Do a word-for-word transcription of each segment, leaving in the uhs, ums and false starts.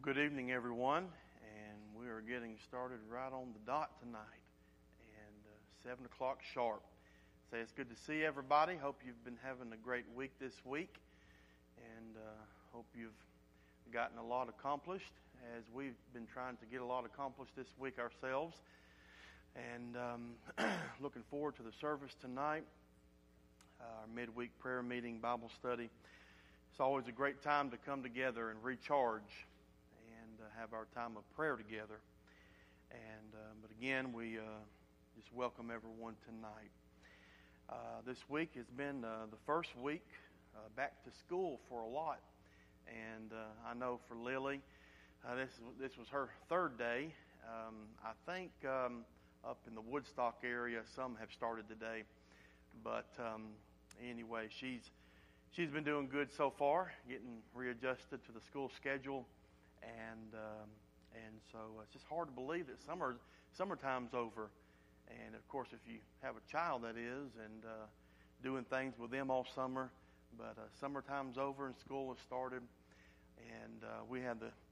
Good evening, everyone, and we are getting started right on the dot tonight, and uh, seven o'clock sharp. So it's good to see everybody. Hope you've been having a great week this week, and uh, hope you've gotten a lot accomplished as we've been trying to get a lot accomplished this week ourselves. And um, looking forward to the service tonight, uh, our midweek prayer meeting, Bible study. It's always a great time to come together and recharge and uh, have our time of prayer together. And uh, but again, we uh, just welcome everyone tonight. Uh, this week has been uh, the first week uh, back to school for a lot, and uh, I know for Lily, uh, this this was her third day. Um, I think um, up in the Woodstock area, some have started today, but um, anyway, she's she's been doing good so far, getting readjusted to the school schedule. And um, and so it's just hard to believe that summer summertime's over. And of course, if you have a child, that is, and uh, doing things with them all summer. But uh, summertime's over and school has started. And uh, we had the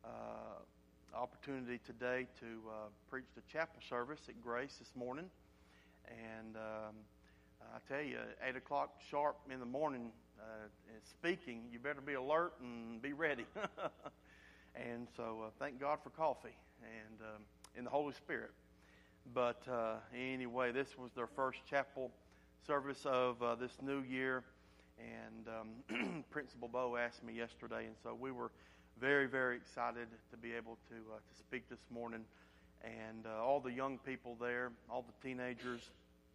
uh, opportunity today to uh, preach the chapel service at Grace this morning. And um, I tell you, eight o'clock sharp in the morning, uh, speaking, you better be alert and be ready. And so uh, thank God for coffee and um, in the Holy Spirit. But uh, anyway, this was their first chapel service of uh, this new year. And um, Principal Bo asked me yesterday, and so we were very, very excited to be able to uh, to speak this morning. And uh, all the young people there, all the teenagers,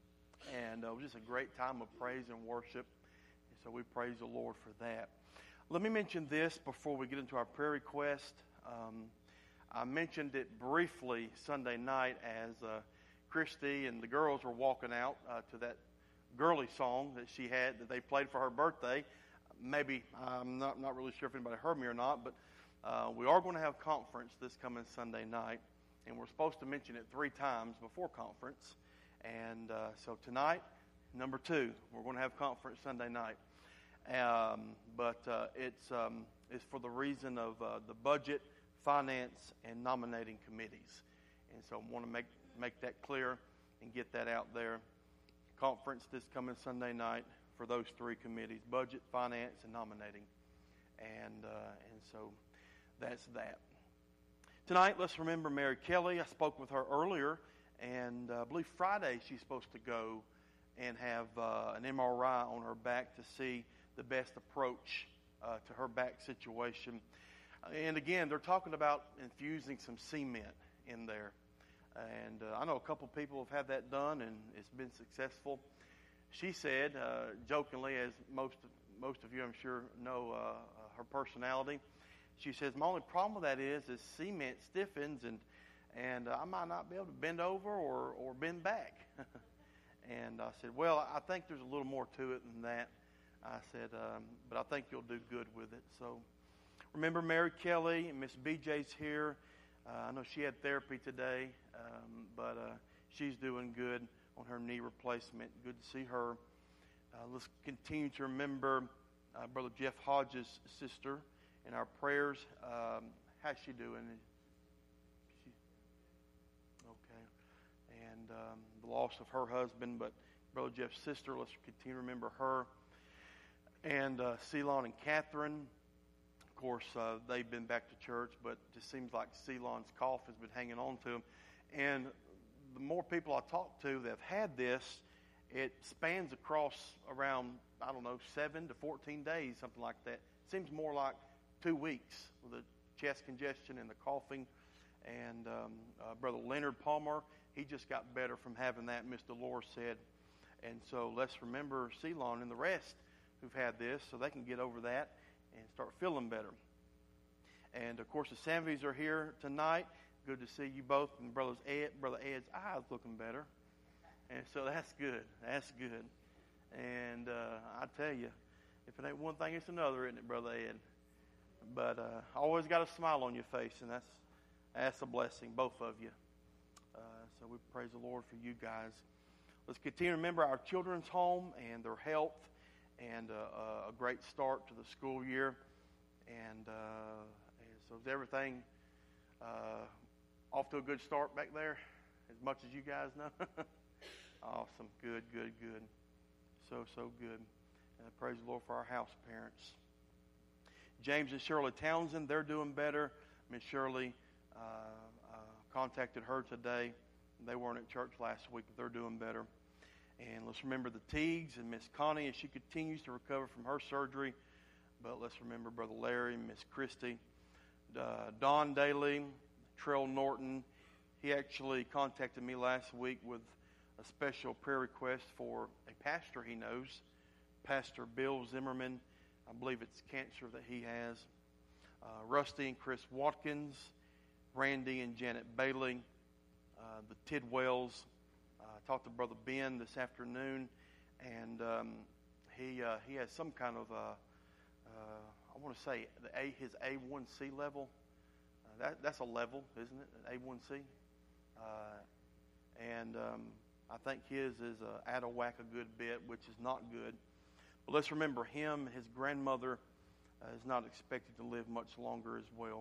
and uh, it was just a great time of praise and worship. And so we praise the Lord for that. Let me mention this before we get into our prayer request. Um, I mentioned it briefly Sunday night as uh, Christy and the girls were walking out uh, to that girly song that she had that they played for her birthday. Maybe, I'm not, not really sure if anybody heard me or not, but uh, we are going to have conference this coming Sunday night, and we're supposed to mention it three times before conference. And uh, so tonight, number two, we're going to have conference Sunday night. Um, but uh, it's um, it's for the reason of uh, the budget, finance, and nominating committees. And so I want to make make that clear and get that out there. Conference this coming Sunday night for those three committees: budget, finance, and nominating. And uh, and so that's that. Tonight, let's remember Mary Kelly. I spoke with her earlier, and uh, I believe Friday she's supposed to go and have uh, an M R I on her back to see the best approach uh, to her back situation. And again, they're talking about infusing some cement in there. And uh, I know a couple people have had that done, and it's been successful. She said, uh, jokingly, as most most of you, I'm sure, know uh, her personality, she says, my only problem with that is, is cement stiffens, and and uh, I might not be able to bend over or, or bend back. And I said, well, I think there's a little more to it than that. I said, um, but I think you'll do good with it. So remember Mary Kelly, and Miss B J's here. Uh, I know she had therapy today, um, but uh, she's doing good on her knee replacement. Good to see her. Uh, let's continue to remember uh, Brother Jeff Hodges' sister in our prayers. Um, how's she doing? She, okay. And um, the loss of her husband, but Brother Jeff's sister, let's continue to remember her. And uh, Ceylon and Catherine, of course, uh, they've been back to church, but it just seems like Ceylon's cough has been hanging on to them. And the more people I talk to that have had this, it spans across around, I don't know, seven to fourteen days, something like that. It seems more like two weeks with the chest congestion and the coughing. And um, uh, Brother Leonard Palmer, he just got better from having that, Miss Dolores said. And so let's remember Ceylon and the rest who've had this so they can get over that and start feeling better. And, of course, the Sanvies are here tonight. Good to see you both. And Brother's Ed, Brother Ed's eyes looking better. And so that's good. That's good. And uh, I tell you, if it ain't one thing, it's another, isn't it, Brother Ed? But uh, always got a smile on your face, and that's that's a blessing, both of you. Uh, so we praise the Lord for you guys. Let's continue to remember our children's home and their health, and uh, a great start to the school year. And uh, as so is everything uh, off to a good start back there, as much as you guys know? Awesome. Good, good, good. So, so good. Uh, praise the Lord for our house parents. James and Shirley Townsend, they're doing better. Miss Shirley uh, uh, contacted her today. They weren't at church last week, but they're doing better. And let's remember the Teagues and Miss Connie as she continues to recover from her surgery. But let's remember Brother Larry and Miss Christie. Uh, Don Daly, Trell Norton. He actually contacted me last week with a special prayer request for a pastor he knows, Pastor Bill Zimmerman. I believe it's cancer that he has. Uh, Rusty and Chris Watkins, Randy and Janet Bailey, uh, the Tidwells. I uh, talked to Brother Ben this afternoon, and um, he uh, he has some kind of, uh, uh, I want to say, the A, his A one C level. Uh, that That's a level, isn't it, an A one C? Uh, and um, I think his is uh, out of whack a good bit, which is not good. But let's remember him, his grandmother uh, is not expected to live much longer as well.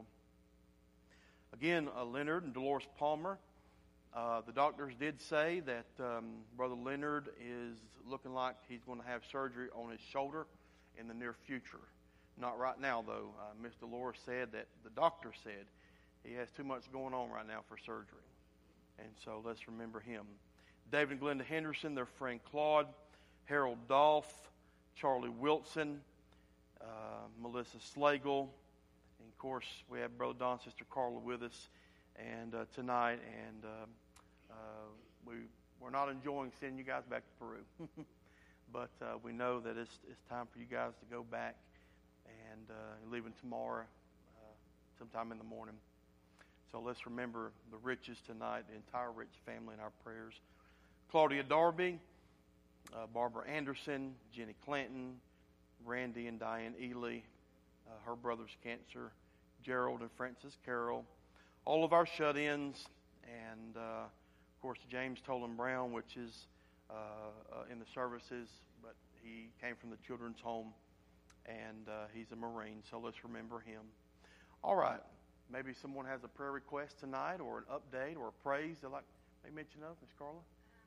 Again, uh, Leonard and Dolores Palmer. Uh, the doctors did say that um, Brother Leonard is looking like he's going to have surgery on his shoulder in the near future. Not right now, though. Uh, Miss Dolores said that the doctor said he has too much going on right now for surgery. And so let's remember him. David and Glenda Henderson, their friend Claude, Harold Dolph, Charlie Wilson, uh, Melissa Slagle, and of course we have Brother Don, Sister Carla with us, and uh, tonight, and uh, uh, we we're not enjoying sending you guys back to Peru, but uh, we know that it's it's time for you guys to go back, and uh, leaving tomorrow, uh, sometime in the morning. So let's remember the Riches tonight, the entire Rich family in our prayers. Claudia Darby, uh, Barbara Anderson, Jenny Clanton, Randy and Diane Ely, uh, her brother's cancer, Gerald and Francis Carroll, all of our shut-ins, and uh, of course James Tolan Brown, which is uh, uh, in the services, but he came from the children's home, and uh, he's a Marine, so let's remember him. All right, maybe someone has a prayer request tonight, or an update, or a praise they'd like to mention of, Miss Carla?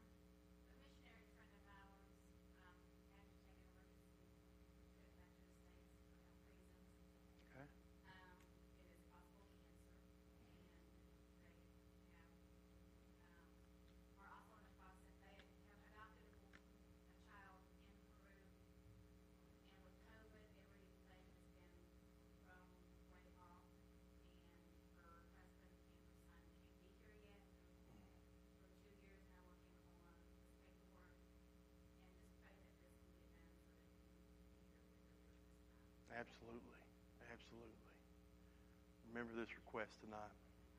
Absolutely. Absolutely. Remember this request tonight.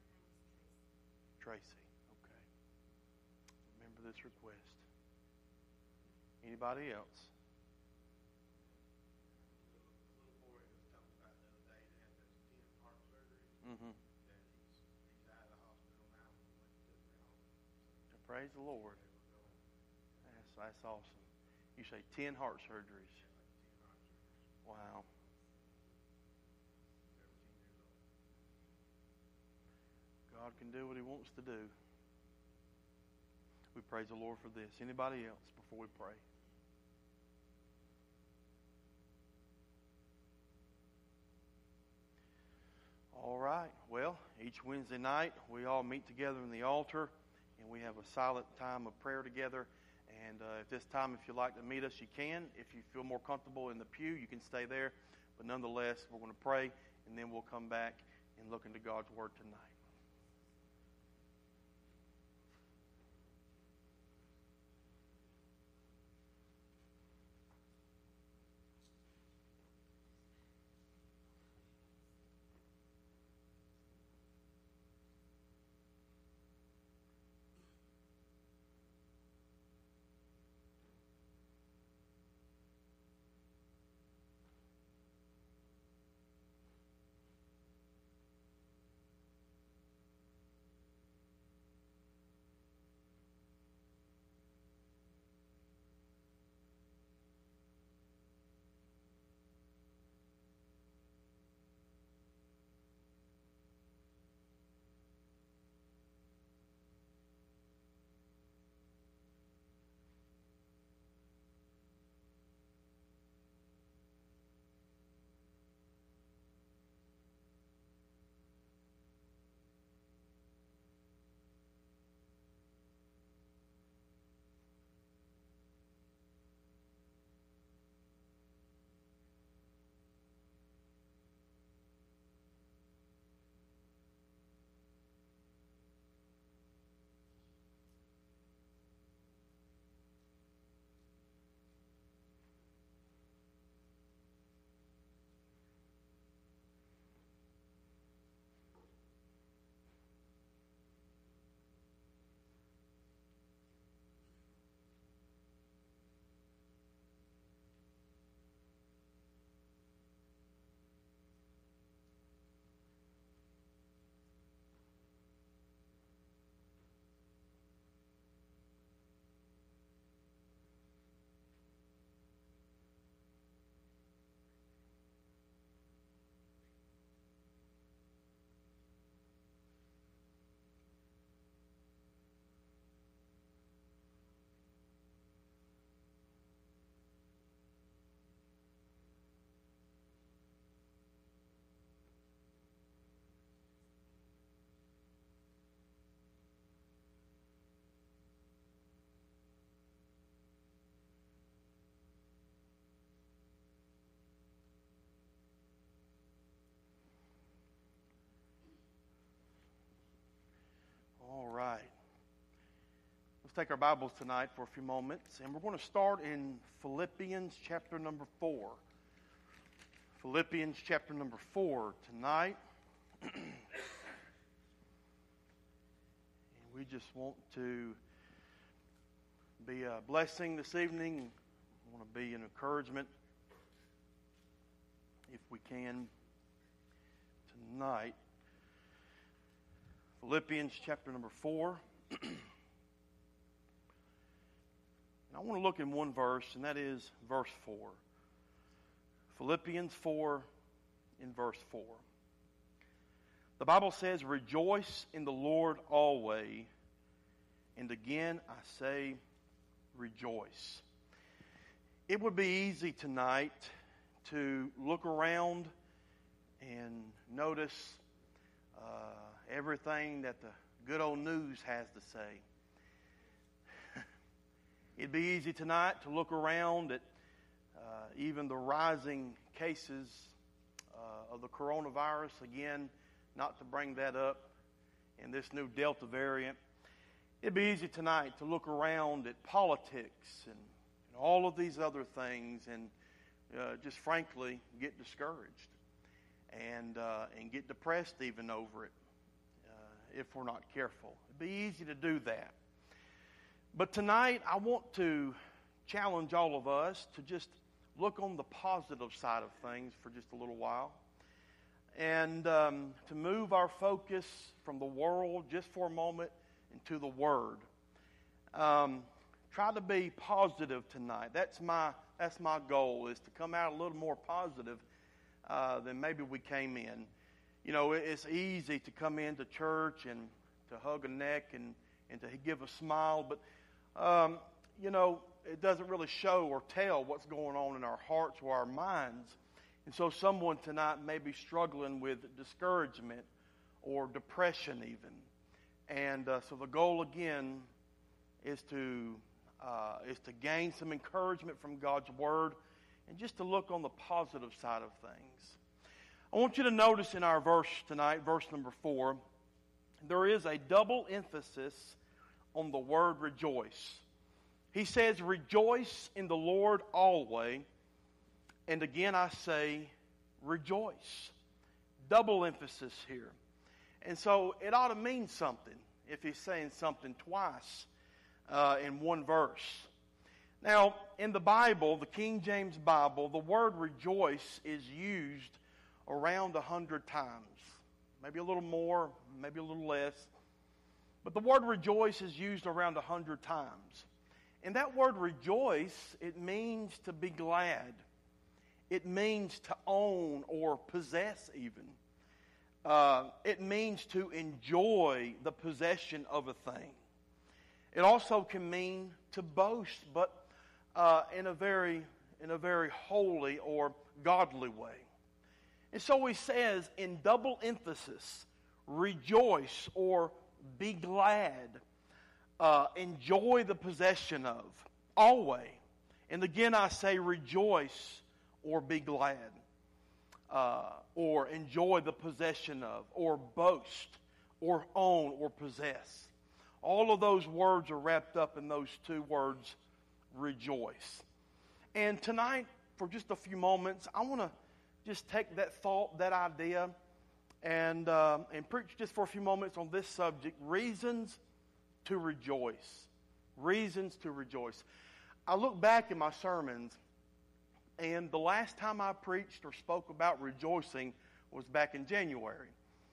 Tracy. Okay. Remember this request. Anybody else? Mm-hmm. Praise the Lord. That's, that's awesome. You say ten heart surgeries. Wow. God can do what He wants to do. We praise the Lord for this. Anybody else before we pray? All right. Well, each Wednesday night we all meet together in the altar and we have a silent time of prayer together. And uh, at this time, if you'd like to meet us, you can. If you feel more comfortable in the pew, you can stay there. But nonetheless, we're going to pray and then we'll come back and look into God's Word tonight. Let's take our Bibles tonight for a few moments, and we're going to start in Philippians chapter number four. Philippians chapter number four tonight. And we just want to be a blessing this evening. We want to be an encouragement, if we can, tonight. Philippians chapter number four. And I want to look in one verse, and that is verse four. Philippians four in verse four. The Bible says, "Rejoice in the Lord always, and again I say, rejoice." It would be easy tonight to look around and notice uh, everything that the good old news has to say. It'd be easy tonight to look around at uh, even the rising cases uh, of the coronavirus. Again, not to bring that up in this new Delta variant. It'd be easy tonight to look around at politics and, and all of these other things and uh, just frankly get discouraged and uh, and get depressed even over it uh, if we're not careful. It'd be easy to do that. But tonight, I want to challenge all of us to just look on the positive side of things for just a little while and um, to move our focus from the world just for a moment into the Word. Um, try to be positive tonight. That's my that's my goal, is to come out a little more positive uh, than maybe we came in. You know, it's easy to come into church and to hug a neck and, and to give a smile, but Um, you know, it doesn't really show or tell what's going on in our hearts or our minds. And so someone tonight may be struggling with discouragement or depression even. And uh, so the goal again is to uh, is to gain some encouragement from God's Word and just to look on the positive side of things. I want you to notice in our verse tonight, verse number four, there is a double emphasis on the word rejoice. He says, "Rejoice in the Lord always, and again I say, rejoice." Double emphasis here. And so it ought to mean something if he's saying something twice uh, in one verse. Now, in the Bible, the King James Bible, the word rejoice is used around a hundred times. Maybe a little more, maybe a little less. But the word rejoice is used around a hundred times. And that word rejoice, it means to be glad. It means to own or possess even. Uh, it means to enjoy the possession of a thing. It also can mean to boast, but uh, in a very, in a very holy or godly way. And so he says in double emphasis, rejoice or be glad, uh, enjoy the possession of, always. And again I say rejoice or be glad, uh, or enjoy the possession of, or boast, or own, or possess. All of those words are wrapped up in those two words, rejoice. And tonight, for just a few moments, I want to just take that thought, that idea, and uh, and preach just for a few moments on this subject, reasons to rejoice. Reasons to rejoice. I look back in my sermons, and the last time I preached or spoke about rejoicing was back in January.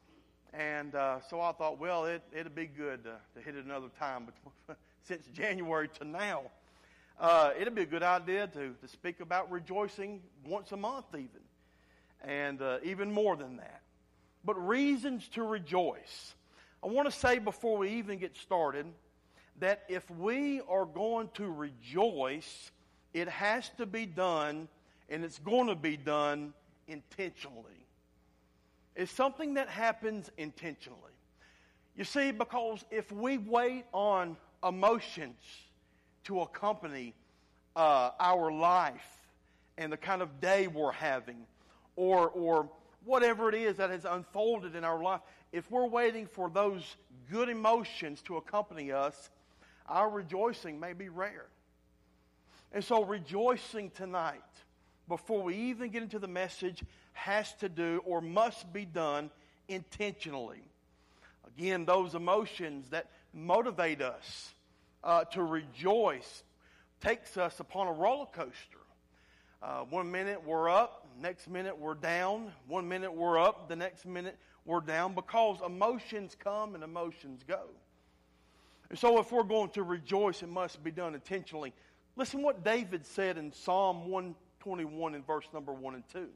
And uh, so I thought, well, it, it'd be good to, to hit it another time. But since January to now, uh, it'd be a good idea to, to speak about rejoicing once a month even. And uh, even more than that. But reasons to rejoice. I want to say before we even get started that if we are going to rejoice, it has to be done, and it's going to be done intentionally. It's something that happens intentionally. You see, because if we wait on emotions to accompany uh, our life and the kind of day we're having, or or whatever it is that has unfolded in our life, if we're waiting for those good emotions to accompany us, our rejoicing may be rare. And so rejoicing tonight, before we even get into the message, has to do or must be done intentionally. Again, those emotions that motivate us uh, to rejoice takes us upon a roller coaster. Uh, one minute we're up, next minute we're down. One minute we're up, the next minute we're down, because emotions come and emotions go. And so if we're going to rejoice, it must be done intentionally. Listen what David said in Psalm one twenty-one in verse number one and two.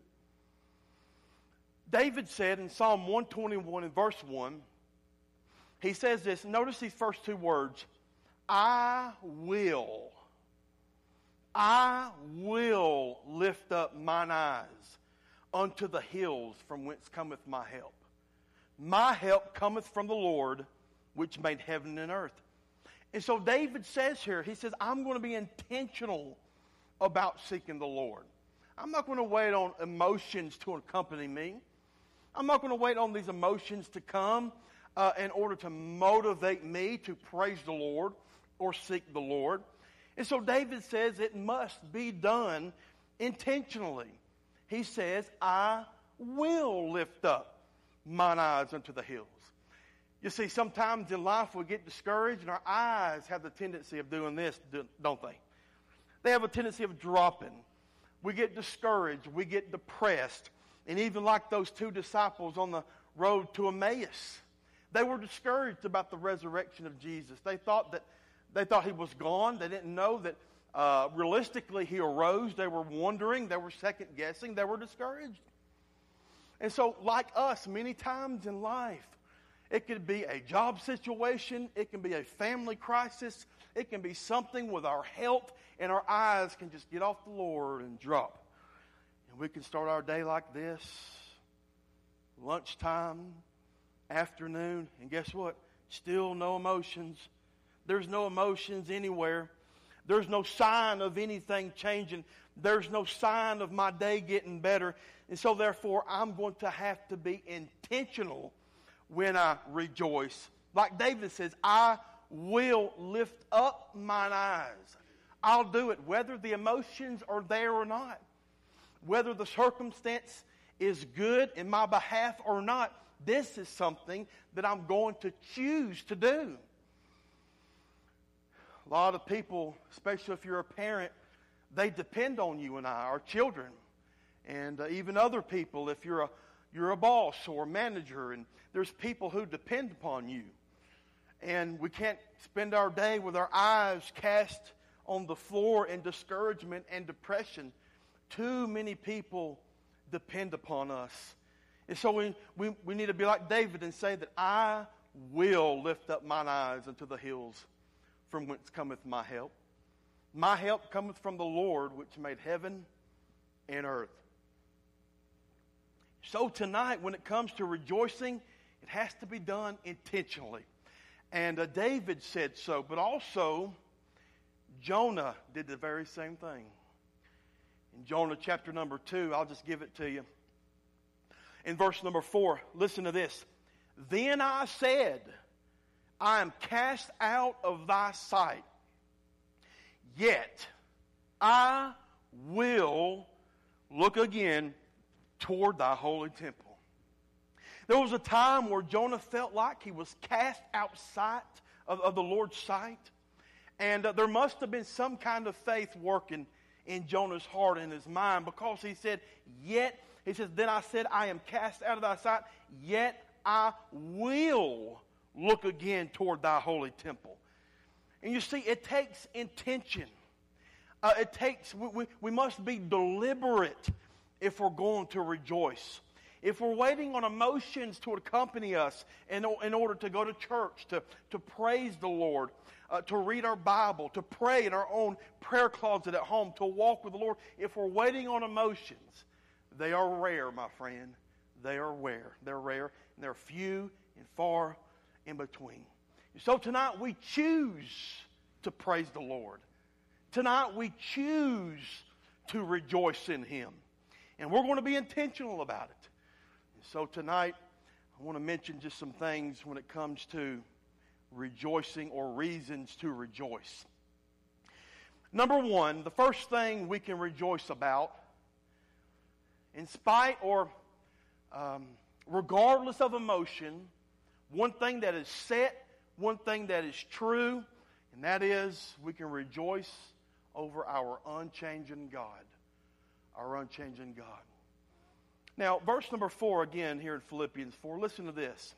David said in Psalm one twenty-one in verse one, he says this, notice these first two words, I will, I will lift up mine eyes unto the hills from whence cometh my help. My help cometh from the Lord, which made heaven and earth. And so David says here, he says, I'm going to be intentional about seeking the Lord. I'm not going to wait on emotions to accompany me. I'm not going to wait on these emotions to come uh, in order to motivate me to praise the Lord or seek the Lord. And so David says it must be done intentionally. He says, I will lift up mine eyes unto the hills. You see, sometimes in life we get discouraged, and our eyes have the tendency of doing this, don't they? They have a tendency of dropping. We get discouraged. We get depressed. And even like those two disciples on the road to Emmaus, they were discouraged about the resurrection of Jesus. They thought that they thought he was gone. They didn't know that uh, realistically he arose. They were wondering. They were second guessing. They were discouraged. And so, like us, many times in life, it could be a job situation. It can be a family crisis. It can be something with our health, and our eyes can just get off the Lord and drop. And we can start our day like this, lunchtime, afternoon, and guess what? Still no emotions. There's no emotions anywhere. There's no sign of anything changing. There's no sign of my day getting better. And so therefore, I'm going to have to be intentional when I rejoice. Like David says, I will lift up mine eyes. I'll do it whether the emotions are there or not. Whether the circumstance is good in my behalf or not, this is something that I'm going to choose to do. A lot of people, especially if you're a parent, they depend on you and I, our children, and uh, even other people. If you're a you're a boss or a manager, and there's people who depend upon you, and we can't spend our day with our eyes cast on the floor in discouragement and depression. Too many people depend upon us. And so we, we, we need to be like David and say that I will lift up mine eyes unto the hills from whence cometh my help. My help cometh from the Lord, which made heaven and earth. So tonight, when it comes to rejoicing, it has to be done intentionally. And uh, David said so, but also Jonah did the very same thing. In Jonah chapter number two, I'll just give it to you. In verse number four, listen to this. Then I said, I am cast out of thy sight, yet I will look again toward thy holy temple. There was a time where Jonah felt like he was cast outside of, of the Lord's sight. And uh, there must have been some kind of faith working in Jonah's heart and his mind, because he said, yet, he says, then I said, I am cast out of thy sight, yet I will look again toward thy holy temple. And you see, it takes intention. Uh, it takes, we, we, we must be deliberate if we're going to rejoice. If we're waiting on emotions to accompany us in, in order to go to church, to, to praise the Lord, uh, to read our Bible, to pray in our own prayer closet at home, to walk with the Lord, if we're waiting on emotions, they are rare, my friend. They are rare. They're rare, and they're few and far in between. So tonight we choose to praise the Lord. Tonight we choose to rejoice in Him. And we're going to be intentional about it. And so tonight I want to mention just some things when it comes to rejoicing or reasons to rejoice. Number one, the first thing we can rejoice about, in spite or um, regardless of emotion, one thing that is set, one thing that is true, and that is we can rejoice over our unchanging God. Our unchanging God. Now, verse number four again here in Philippians four, listen to this.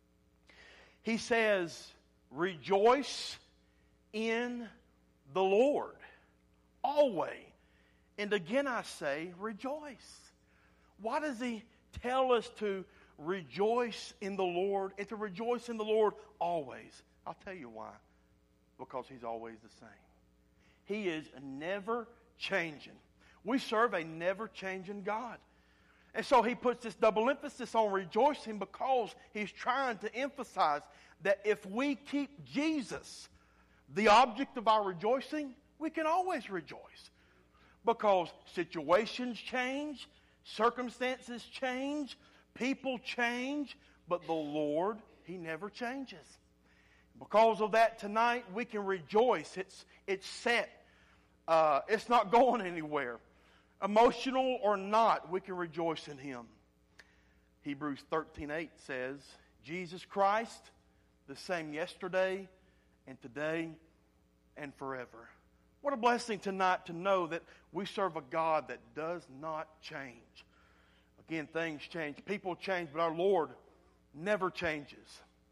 He says, rejoice in the Lord always. And again I say, rejoice. Why does he tell us to rejoice in the Lord and to rejoice in the Lord always? I'll tell you why. Because he's always the same. He is never changing. We serve a never changing God. And so he puts this double emphasis on rejoicing because he's trying to emphasize that if we keep Jesus the object of our rejoicing, we can always rejoice. Because situations change, circumstances change, people change, but the Lord, he never changes. Because of that, tonight we can rejoice. It's, it's set. Uh, it's not going anywhere. Emotional or not, we can rejoice in him. Hebrews thirteen eight says, Jesus Christ, the same yesterday and today and forever. What a blessing tonight to know that we serve a God that does not change. Again, things change. People change, but our Lord never changes.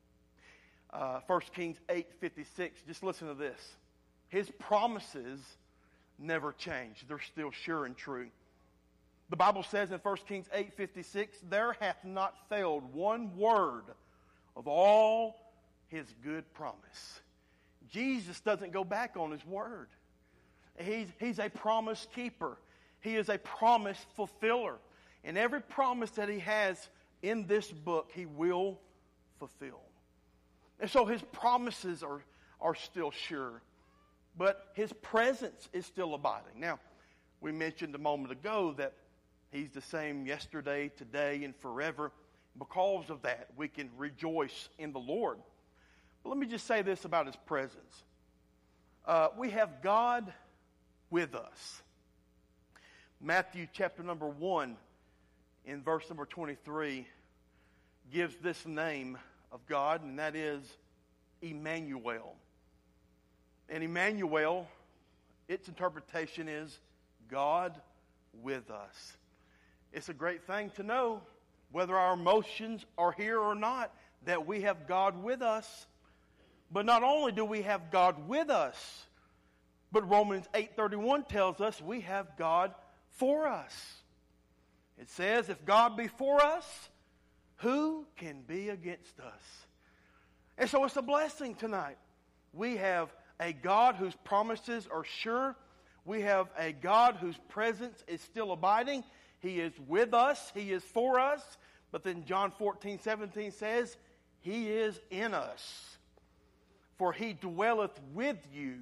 Uh, First Kings eight fifty-six, just listen to this. His promises never change. They're still sure and true. The Bible says in First Kings eight fifty-six, there hath not failed one word of all his good promise. Jesus doesn't go back on his word. He's, he's a promise keeper. He is a promise fulfiller. And every promise that he has in this book, he will fulfill. And so his promises are, are still sure. But his presence is still abiding. Now, we mentioned a moment ago that he's the same yesterday, today, and forever. Because of that, we can rejoice in the Lord. But let me just say this about his presence. Uh, we have God with us. Matthew chapter number one, in verse number twenty-three, gives this name of God, and that is Emmanuel. And Emmanuel, its interpretation is God with us. It's a great thing to know, whether our emotions are here or not, that we have God with us. But not only do we have God with us, but Romans eight thirty-one tells us we have God for us. It says, if God be for us, who can be against us? And so it's a blessing tonight. We have a God whose promises are sure. We have a God whose presence is still abiding. He is with us. He is for us. But then John fourteen seventeen says, he is in us. For he dwelleth with you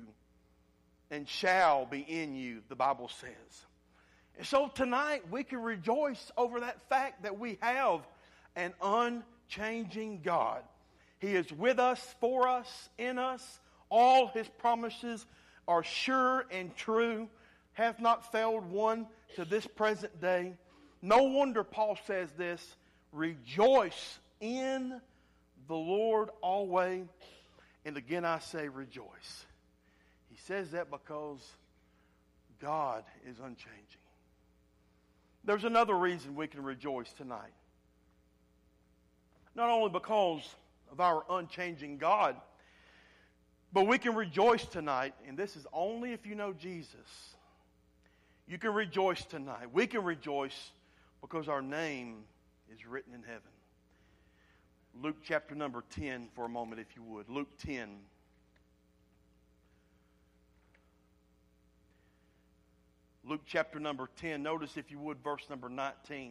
and shall be in you, the Bible says. And so tonight we can rejoice over that fact that we have an unchanging God. He is with us, for us, in us. All his promises are sure and true, have not failed one to this present day. No wonder Paul says this, rejoice in the Lord always. And again I say rejoice. He says that because God is unchanging. There's another reason we can rejoice tonight. Not only because of our unchanging God, but we can rejoice tonight, and this is only if you know Jesus. You can rejoice tonight. We can rejoice because our name is written in heaven. Luke chapter number ten for a moment, if you would. Luke ten. Luke chapter number ten. Notice, if you would, verse number nineteen.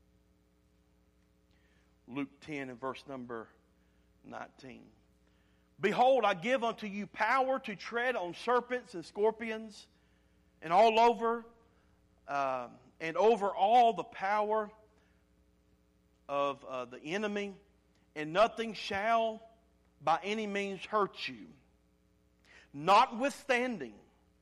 Luke ten and verse number nineteen. Behold, I give unto you power to tread on serpents and scorpions, and all over, uh, and over all the power of uh, the enemy, and nothing shall by any means hurt you. Notwithstanding,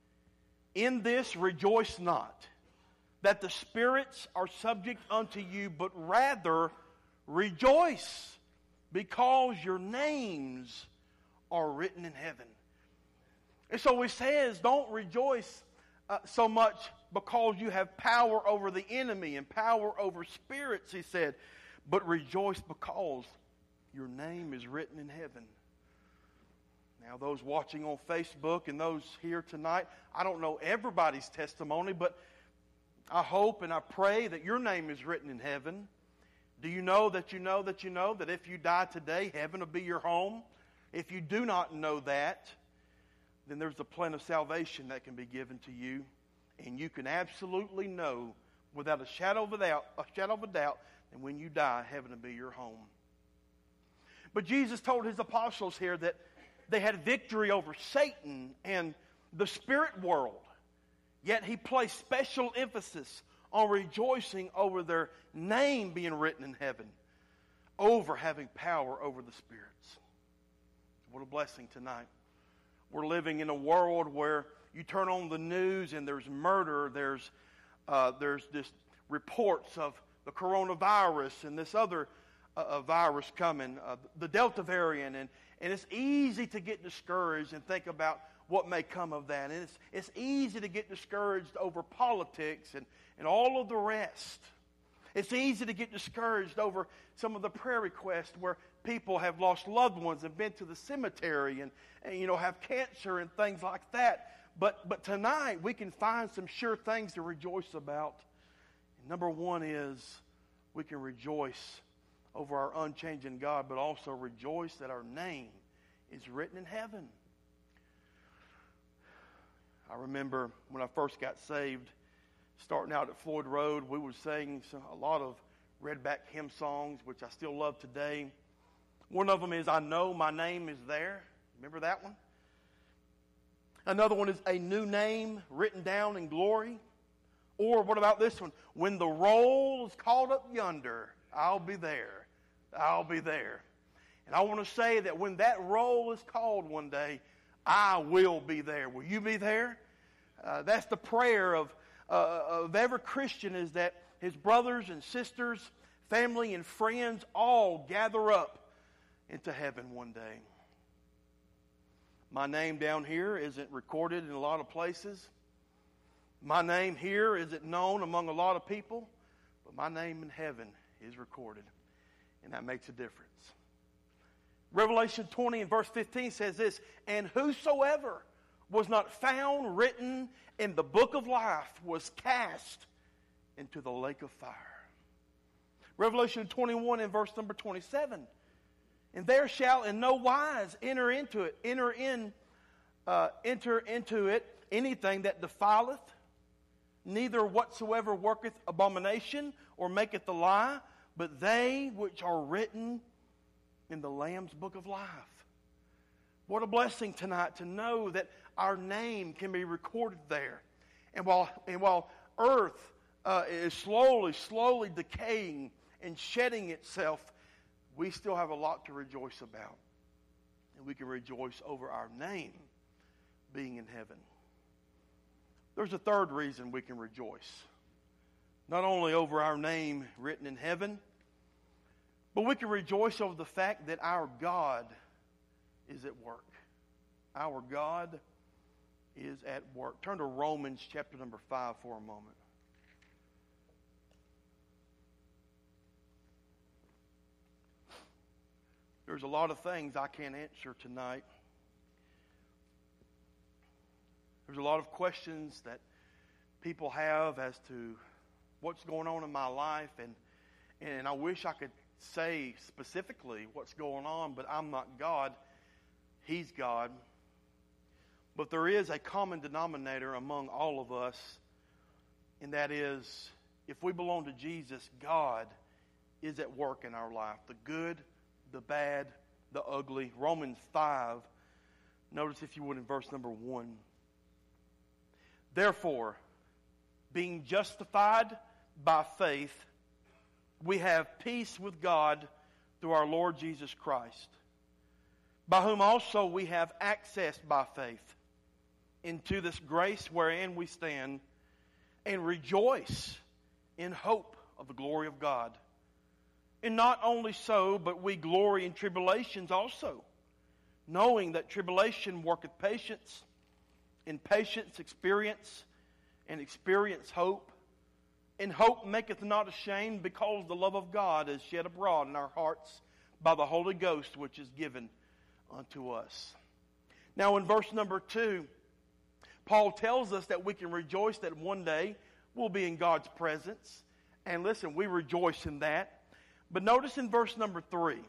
in this rejoice not, that the spirits are subject unto you, but rather rejoice, because your names are written in heaven. And so he says, don't rejoice uh, so much because you have power over the enemy and power over spirits, he said, but rejoice because your name is written in heaven. Now, those watching on Facebook and those here tonight, I don't know everybody's testimony, but I hope and I pray that your name is written in heaven. Do you know that you know that you know that if you die today, heaven will be your home? If you do not know that, then there's a plan of salvation that can be given to you, and you can absolutely know without a shadow of a doubt, a shadow of a doubt, that when you die, heaven will be your home. But Jesus told his apostles here that they had victory over Satan and the spirit world. Yet he placed special emphasis on rejoicing over their name being written in heaven, over having power over the spirits. What a blessing tonight. We're living in a world where you turn on the news and there's murder, there's uh, there's this reports of the coronavirus and this other uh, virus coming, uh, the Delta variant, and And it's easy to get discouraged and think about what may come of that. And it's, it's easy to get discouraged over politics and, and all of the rest. It's easy to get discouraged over some of the prayer requests where people have lost loved ones and been to the cemetery and, and you know, have cancer and things like that. But, but tonight we can find some sure things to rejoice about. And number one is we can rejoice over our unchanging God, but also rejoice that our name is written in heaven. I remember when I first got saved, starting out at Floyd Road, we were singing a lot of redback hymn songs, which I still love today. One of them is, I Know My Name Is There. Remember that one? Another one is, A New Name Written Down in Glory. Or what about this one? When the roll is called up yonder, I'll be there. I'll be there. And I want to say that when that roll is called one day, I will be there. Will you be there? Uh, that's the prayer of, uh, of every Christian, is that his brothers and sisters, family and friends all gather up into heaven one day. My name down here isn't recorded in a lot of places. My name here isn't known among a lot of people, but my name in heaven is recorded, and that makes a difference. Revelation twenty and verse fifteen says this, and whosoever was not found written in the book of life was cast into the lake of fire. Revelation twenty-one and verse number twenty-seven, and there shall in no wise enter into it, enter in, uh, enter into it anything that defileth, neither whatsoever worketh abomination or maketh a lie, but they which are written in the Lamb's book of life. What a blessing tonight to know that our name can be recorded there. And while and while earth uh, is slowly, slowly decaying and shedding itself, we still have a lot to rejoice about. And we can rejoice over our name being in heaven. There's a third reason we can rejoice. Not only over our name written in heaven, but we can rejoice over the fact that our God is at work. Our God is at work. Turn to Romans chapter number five for a moment. There's a lot of things I can't answer tonight. There's a lot of questions that people have as to what's going on in my life, and and I wish I could say specifically what's going on, but I'm not God. He's God. But there is a common denominator among all of us, and that is, if we belong to Jesus, God is at work in our life. The good, the bad, the ugly. Romans five, notice if you would in verse number one. Therefore, being justified by faith, we have peace with God through our Lord Jesus Christ, by whom also we have access by faith into this grace wherein we stand, and rejoice in hope of the glory of God. And not only so, but we glory in tribulations also, knowing that tribulation worketh patience, and patience experience, and experience hope. And hope maketh not ashamed, because the love of God is shed abroad in our hearts by the Holy Ghost, which is given unto us. Now in verse number two, Paul tells us that we can rejoice that one day we'll be in God's presence. And listen, we rejoice in that. But notice in verse number three.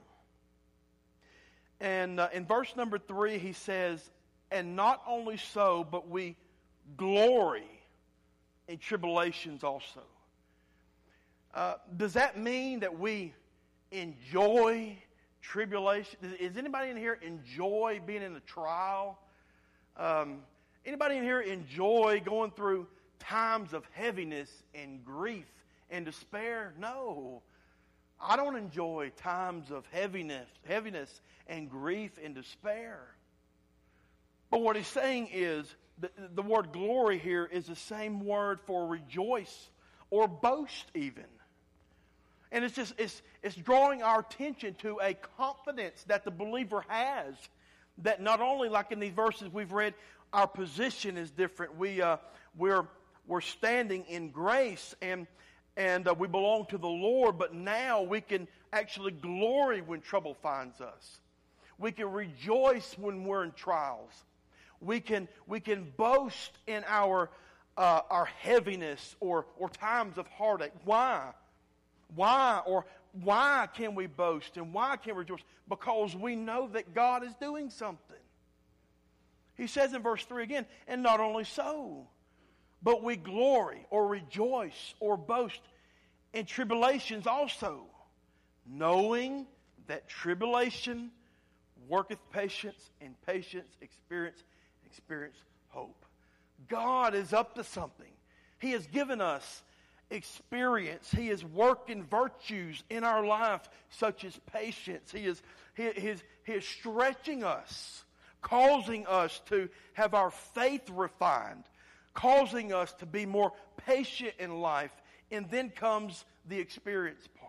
And uh, in verse number three he says, and not only so, but we glory in tribulations also. Uh, does that mean that we enjoy tribulation? Is anybody in here enjoy being in a trial? Um, anybody in here enjoy going through times of heaviness and grief and despair? No. I don't enjoy times of heaviness, heaviness and grief and despair. But what he's saying is, the, the word glory here is the same word for rejoice or boast even. And it's just, it's, it's drawing our attention to a confidence that the believer has, that not only, like in these verses we've read, our position is different. We, uh, we're, we're standing in grace, and, and uh, we belong to the Lord, but now we can actually glory when trouble finds us. We can rejoice when we're in trials. We can, we can boast in our, uh, our heaviness or, or times of heartache. Why? Why? Or why can we boast and why can we rejoice? Because we know that God is doing something. He says in verse three again, and not only so, but we glory or rejoice or boast in tribulations also, knowing that tribulation worketh patience, and patience experience, experience hope. God is up to something. He has given us experience. He is working virtues in our life, such as patience. He is, he, he is, he is stretching us, causing us to have our faith refined, causing us to be more patient in life. And then comes the experience part.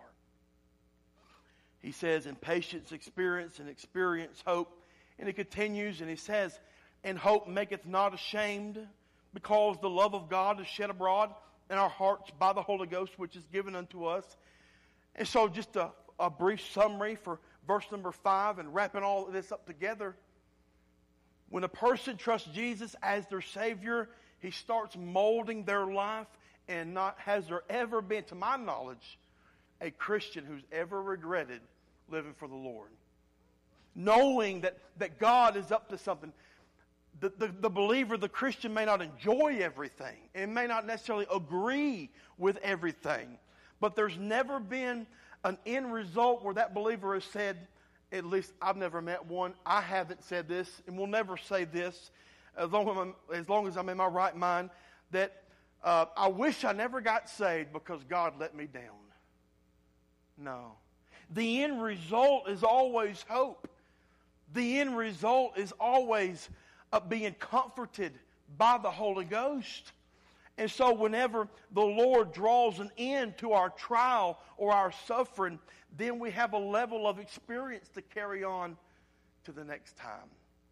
He says, in patience experience, and experience hope. And he continues and he says, and hope maketh not ashamed, because the love of God is shed abroad in our hearts by the Holy Ghost, which is given unto us. And so just a, a brief summary for verse number five, and wrapping all of this up together. When a person trusts Jesus as their Savior, he starts molding their life, and not has there ever been, to my knowledge, a Christian who's ever regretted living for the Lord. Knowing that, that God is up to something. The, the, the believer, the Christian, may not enjoy everything and may not necessarily agree with everything. But there's never been an end result where that believer has said, at least I've never met one, I haven't said this, and will never say this, as long as I'm, as long as I'm in my right mind, that uh, I wish I never got saved because God let me down. No. The end result is always hope. The end result is always uh, being comforted by the Holy Ghost. And so whenever the Lord draws an end to our trial or our suffering, then we have a level of experience to carry on to the next time.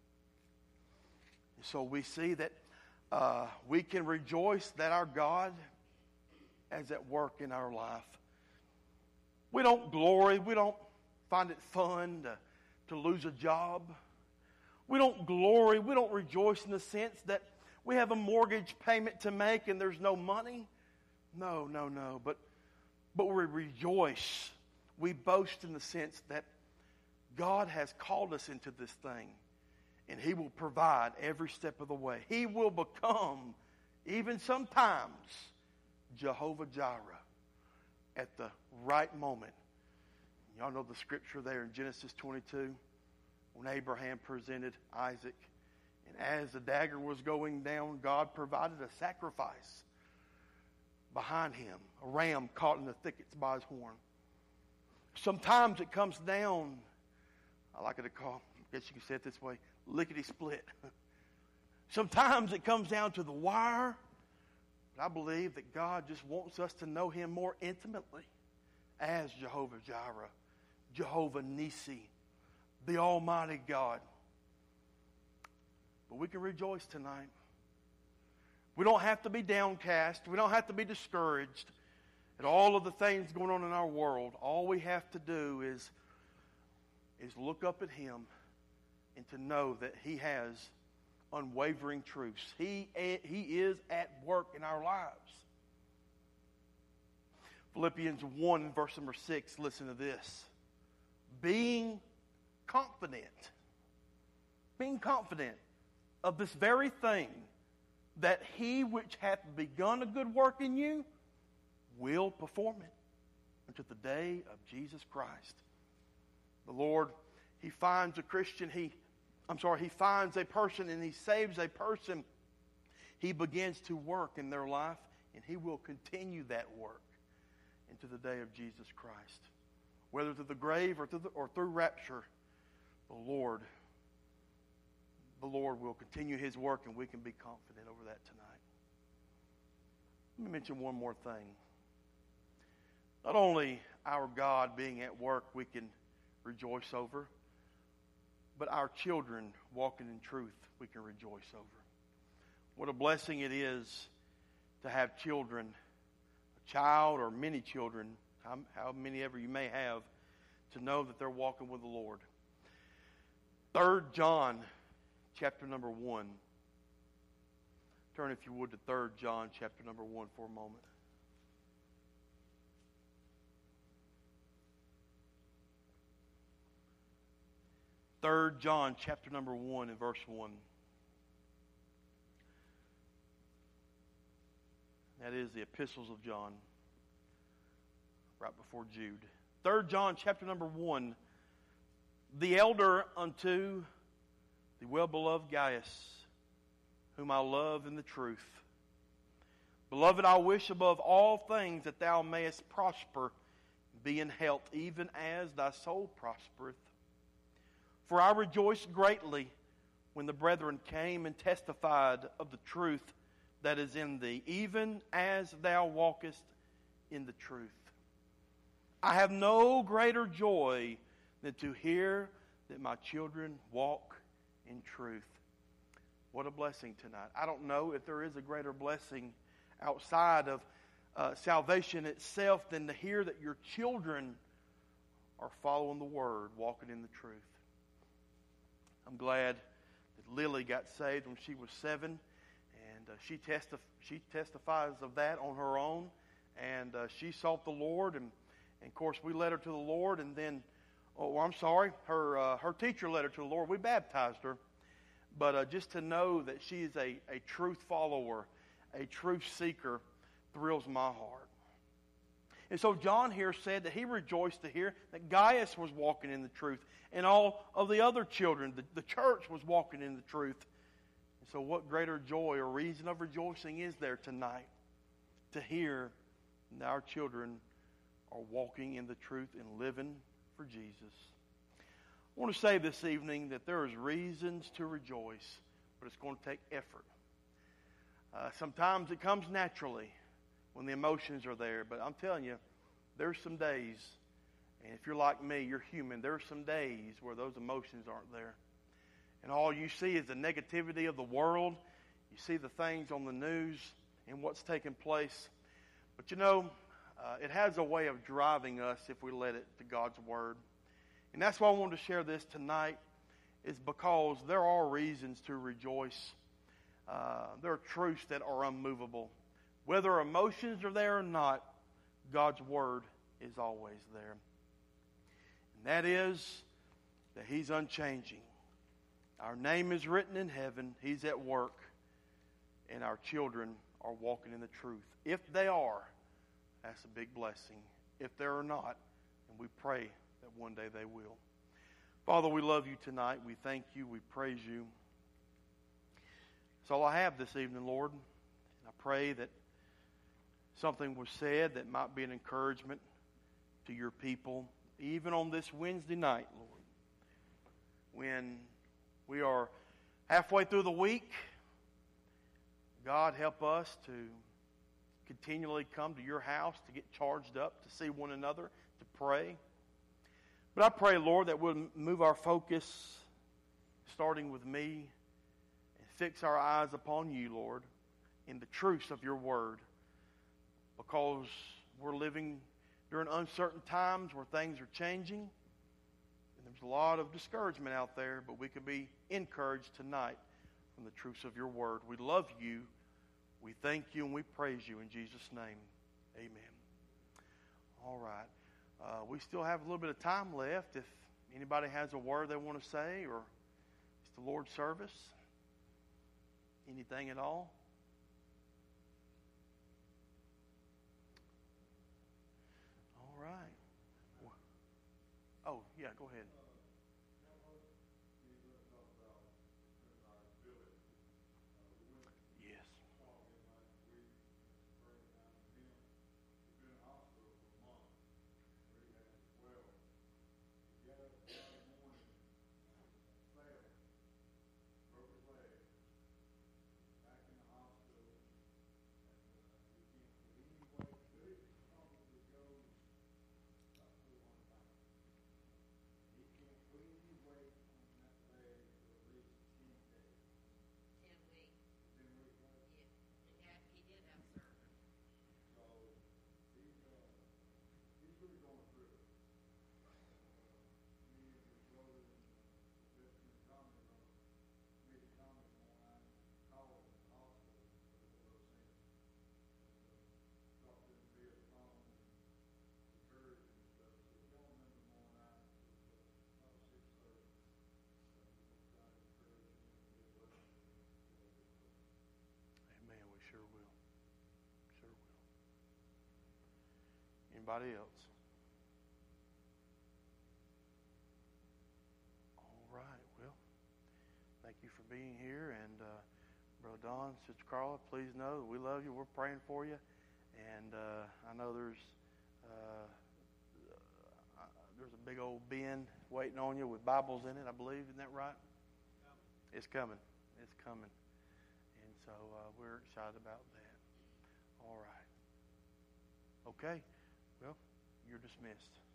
And so we see that uh, we can rejoice that our God is at work in our life. We don't glory. We don't find it fun to, to lose a job. We don't glory. We don't rejoice in the sense that we have a mortgage payment to make and there's no money. No, no, no. But, but we rejoice. We boast in the sense that God has called us into this thing, and He will provide every step of the way. He will become, even sometimes, Jehovah Jireh at the right moment. Y'all know the scripture there in Genesis twenty-two, when Abraham presented Isaac. And as the dagger was going down, God provided a sacrifice behind him, a ram caught in the thickets by his horn. Sometimes it comes down, I like it to call, guess you can say it this way, lickety-split. Sometimes it comes down to the wire, but I believe that God just wants us to know Him more intimately as Jehovah-Jireh, Jehovah-Nissi, the Almighty God. But we can rejoice tonight. We don't have to be downcast. We don't have to be discouraged at all of the things going on in our world. All we have to do is, is look up at Him and to know that He has unwavering truths. He, he is at work in our lives. Philippians one, verse number six, listen to this. Being confident, being confident of this very thing, that He which hath begun a good work in you will perform it unto the day of Jesus Christ. The Lord, He finds a Christian, He, I'm sorry, He finds a person and He saves a person. He begins to work in their life, and He will continue that work into the day of Jesus Christ. Whether through the grave or through, the, or through rapture, the Lord The Lord will continue His work, and we can be confident over that tonight. Let me mention one more thing. Not only our God being at work we can rejoice over, but our children walking in truth we can rejoice over. What a blessing it is to have children, a child or many children, how, how many ever you may have, to know that they're walking with the Lord. Third John chapter number one. Turn, if you would, to Third John chapter number one for a moment. Third John chapter number one and verse one. That is the epistles of John, right before Jude. Third John chapter number one. The elder unto the well-beloved Gaius, whom I love in the truth. Beloved, I wish above all things that thou mayest prosper, be in health, even as thy soul prospereth. For I rejoiced greatly when the brethren came and testified of the truth that is in thee, even as thou walkest in the truth. I have no greater joy than to hear that my children walk in truth. What a blessing tonight. I don't know if there is a greater blessing outside of uh, salvation itself than to hear that your children are following the Word, walking in the truth. I'm glad that Lily got saved when she was seven, and uh, she, testif- she testifies of that on her own, and uh, she sought the Lord, and, and of course we led her to the Lord, and then Oh, I'm sorry. Her uh, her teacher led her to the Lord. We baptized her. But uh, just to know that she is a, a truth follower, a truth seeker, thrills my heart. And so John here said that he rejoiced to hear that Gaius was walking in the truth, and all of the other children, the, the church was walking in the truth. And so what greater joy or reason of rejoicing is there tonight to hear that our children are walking in the truth and living for Jesus. I want to say this evening that there is reasons to rejoice, but it's going to take effort. Uh, sometimes it comes naturally when the emotions are there, but I'm telling you, there's some days, and if you're like me, you're human, there's some days where those emotions aren't there. And all you see is the negativity of the world. You see the things on the news and what's taking place. But you know, Uh, it has a way of driving us if we let it to God's Word. And that's why I wanted to share this tonight, is because there are reasons to rejoice. Uh, there are truths that are unmovable. Whether emotions are there or not, God's Word is always there. And that is that He's unchanging. Our name is written in heaven. He's at work. And our children are walking in the truth. If they are, that's a big blessing. If there are not, and we pray that one day they will. Father, we love you tonight. We thank you. We praise you. That's all I have this evening, Lord. And I pray that something was said that might be an encouragement to your people, even on this Wednesday night, Lord. when we are halfway through the week. God, help us to continually come to your house to get charged up, to see one another, to pray. But I pray, Lord, that we'll move our focus, starting with me, and fix our eyes upon you, Lord, in the truths of your word. Because we're living during uncertain times where things are changing, and there's a lot of discouragement out there, but we can be encouraged tonight from the truths of your word. We love you. We thank you and we praise you in Jesus' name. Amen. All right. Uh, we still have a little bit of time left. If anybody has a word they want to say, or it's the Lord's service, anything at all. All right. Oh, yeah, go ahead. Yes. Amen. We sure will. Sure will. Anybody else? All right. Well, thank you for being here. And uh, Brother Don, Sister Carla, please know that we love you. We're praying for you. And uh, I know there's uh, uh, there's a big old bin waiting on you with Bibles in it, I believe. Isn't that right? It's coming. It's coming. And so uh, we're excited about that. All right. Okay. Well, you're dismissed.